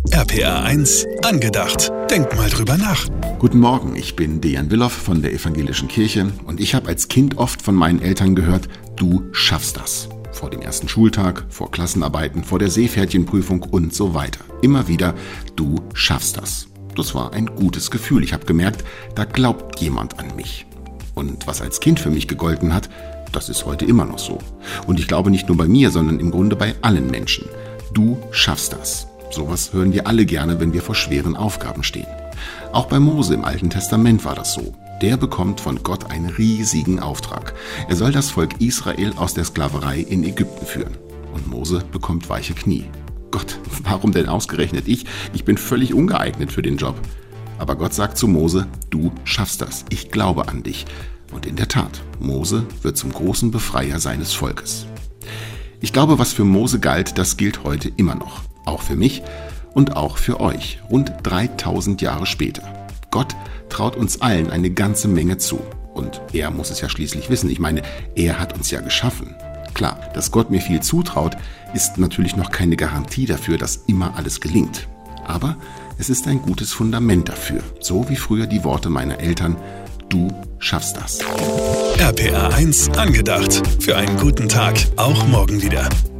RPR 1 angedacht. Denk mal drüber nach. Guten Morgen, ich bin Dejan Willoff von der Evangelischen Kirche und ich habe als Kind oft von meinen Eltern gehört, du schaffst das. Vor dem ersten Schultag, vor Klassenarbeiten, vor der Seepferdchenprüfung und so weiter. Immer wieder, du schaffst das. Das war ein gutes Gefühl. Ich habe gemerkt, da glaubt jemand an mich. Und was als Kind für mich gegolten hat, das ist heute immer noch so. Und ich glaube nicht nur bei mir, sondern im Grunde bei allen Menschen. Du schaffst das. Sowas hören wir alle gerne, wenn wir vor schweren Aufgaben stehen. Auch bei Mose im Alten Testament war das so. Der bekommt von Gott einen riesigen Auftrag. Er soll das Volk Israel aus der Sklaverei in Ägypten führen. Und Mose bekommt weiche Knie. Gott, warum denn ausgerechnet ich? Ich bin völlig ungeeignet für den Job. Aber Gott sagt zu Mose, du schaffst das. Ich glaube an dich. Und in der Tat, Mose wird zum großen Befreier seines Volkes. Ich glaube, was für Mose galt, das gilt heute immer noch. Auch für mich und auch für euch, rund 3000 Jahre später. Gott traut uns allen eine ganze Menge zu. Und er muss es ja schließlich wissen. Ich meine, er hat uns ja geschaffen. Klar, dass Gott mir viel zutraut, ist natürlich noch keine Garantie dafür, dass immer alles gelingt. Aber es ist ein gutes Fundament dafür. So wie früher die Worte meiner Eltern, du schaffst das. RPR 1 angedacht. Für einen guten Tag, auch morgen wieder.